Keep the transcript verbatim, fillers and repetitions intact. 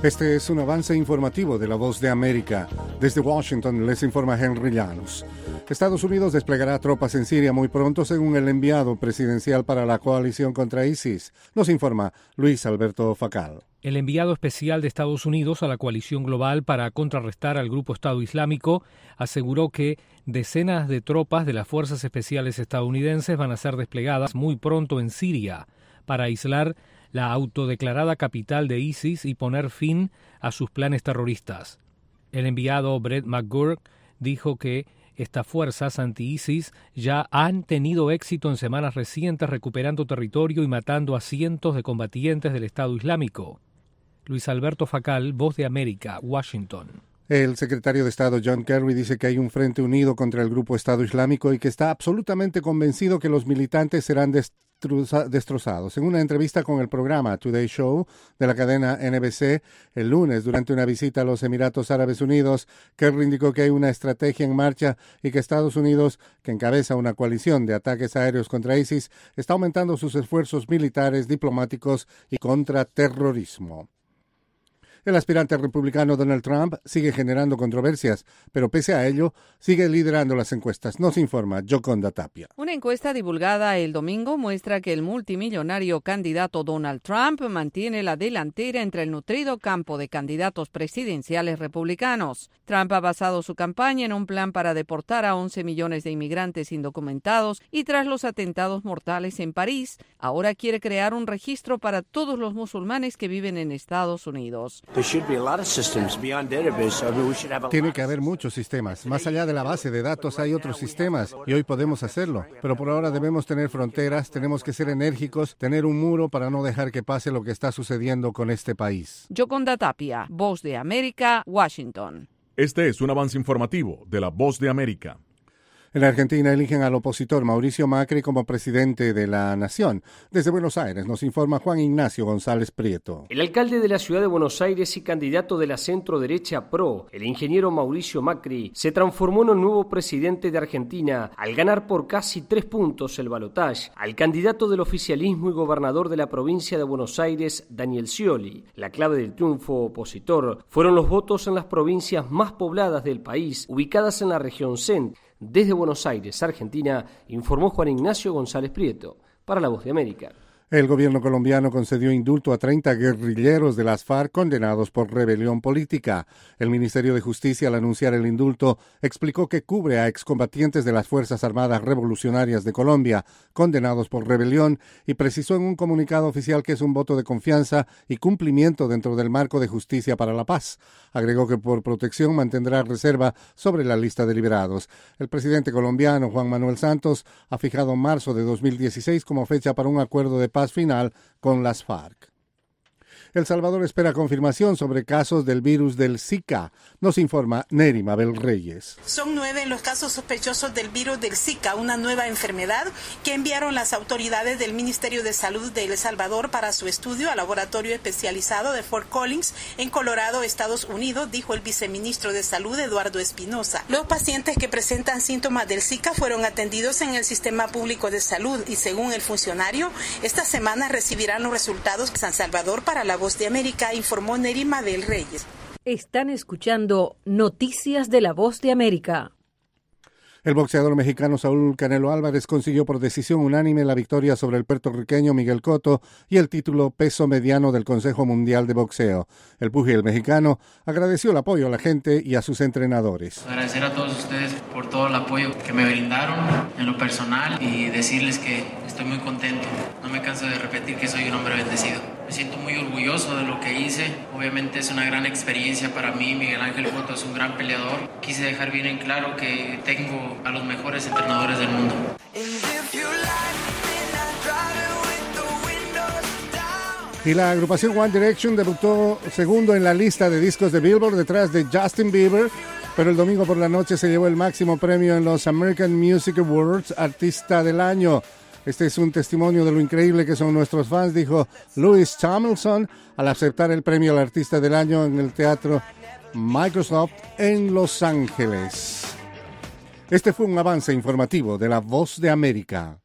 Este es un avance informativo de La Voz de América. Desde Washington les informa Henry Llanos. Estados Unidos desplegará tropas en Siria muy pronto, según el enviado presidencial para la coalición contra ISIS. Nos informa Luis Alberto Facal. El enviado especial de Estados Unidos a la coalición global para contrarrestar al grupo Estado Islámico aseguró que decenas de tropas de las fuerzas especiales estadounidenses van a ser desplegadas muy pronto en Siria para aislar la autodeclarada capital de ISIS y poner fin a sus planes terroristas. El enviado Brett McGurk dijo que estas fuerzas anti-ISIS ya han tenido éxito en semanas recientes recuperando territorio y matando a cientos de combatientes del Estado Islámico. Luis Alberto Facal, Voz de América, Washington. El secretario de Estado John Kerry dice que hay un frente unido contra el grupo Estado Islámico y que está absolutamente convencido que los militantes serán destrozados. En una entrevista con el programa Today Show de la cadena N B C el lunes durante una visita a los Emiratos Árabes Unidos, Kerry indicó que hay una estrategia en marcha y que Estados Unidos, que encabeza una coalición de ataques aéreos contra ISIS, está aumentando sus esfuerzos militares, diplomáticos y contra terrorismo. El aspirante republicano Donald Trump sigue generando controversias, pero pese a ello, sigue liderando las encuestas. Nos informa Yoconda Tapia. Una encuesta divulgada el domingo muestra que el multimillonario candidato Donald Trump mantiene la delantera entre el nutrido campo de candidatos presidenciales republicanos. Trump ha basado su campaña en un plan para deportar a once millones de inmigrantes indocumentados y tras los atentados mortales en París, ahora quiere crear un registro para todos los musulmanes que viven en Estados Unidos. Tiene que haber muchos sistemas. Más allá de la base de datos hay otros sistemas y hoy podemos hacerlo. Pero por ahora debemos tener fronteras, tenemos que ser enérgicos, tener un muro para no dejar que pase lo que está sucediendo con este país. Yoconda Tapia, Voz de América, Washington. Este es un avance informativo de La Voz de América. En Argentina eligen al opositor Mauricio Macri como presidente de la nación. Desde Buenos Aires nos informa Juan Ignacio González Prieto. El alcalde de la ciudad de Buenos Aires y candidato de la centro-derecha PRO, el ingeniero Mauricio Macri, se transformó en el nuevo presidente de Argentina al ganar por casi tres puntos el balotaje al candidato del oficialismo y gobernador de la provincia de Buenos Aires, Daniel Scioli. La clave del triunfo opositor fueron los votos en las provincias más pobladas del país, ubicadas en la región centro. Desde Buenos Aires, Argentina, informó Juan Ignacio González Prieto, para La Voz de América. El gobierno colombiano concedió indulto a treinta guerrilleros de las FARC condenados por rebelión política. El Ministerio de Justicia, al anunciar el indulto, explicó que cubre a excombatientes de las Fuerzas Armadas Revolucionarias de Colombia condenados por rebelión y precisó en un comunicado oficial que es un voto de confianza y cumplimiento dentro del marco de justicia para la paz. Agregó que por protección mantendrá reserva sobre la lista de liberados. El presidente colombiano, Juan Manuel Santos, ha fijado marzo de dos mil dieciséis como fecha para un acuerdo de paz final con las FARC. El Salvador espera confirmación sobre casos del virus del Zika. Nos informa Neri Mabel Reyes. Son nueve los casos sospechosos del virus del Zika, una nueva enfermedad que enviaron las autoridades del Ministerio de Salud de El Salvador para su estudio al laboratorio especializado de Fort Collins, en Colorado, Estados Unidos, dijo el viceministro de Salud, Eduardo Espinosa. Los pacientes que presentan síntomas del Zika fueron atendidos en el sistema público de salud y, según el funcionario, esta semana recibirán los resultados de San Salvador para la Voz de América, informó Neri Mabel Reyes. Están escuchando Noticias de la Voz de América. El boxeador mexicano Saúl Canelo Álvarez consiguió por decisión unánime la victoria sobre el puertorriqueño Miguel Cotto y el título peso mediano del Consejo Mundial de Boxeo. El púgil mexicano agradeció el apoyo a la gente y a sus entrenadores. Agradecer a todos ustedes por todo el apoyo que me brindaron en lo personal y decirles que estoy muy contento. No me canso de repetir que soy un hombre bendecido. Me siento muy orgulloso de lo que hice. Obviamente es una gran experiencia para mí. Miguel Ángel Cotto es un gran peleador. Quise dejar bien en claro que tengo a los mejores entrenadores del mundo. Y la agrupación One Direction debutó segundo en la lista de discos de Billboard detrás de Justin Bieber, pero el domingo por la noche se llevó el máximo premio en los American Music Awards, Artista del Año. Este es un testimonio de lo increíble que son nuestros fans, dijo Louis Tomlinson al aceptar el premio al Artista del Año en el Teatro Microsoft en Los Ángeles. Este fue un avance informativo de La Voz de América.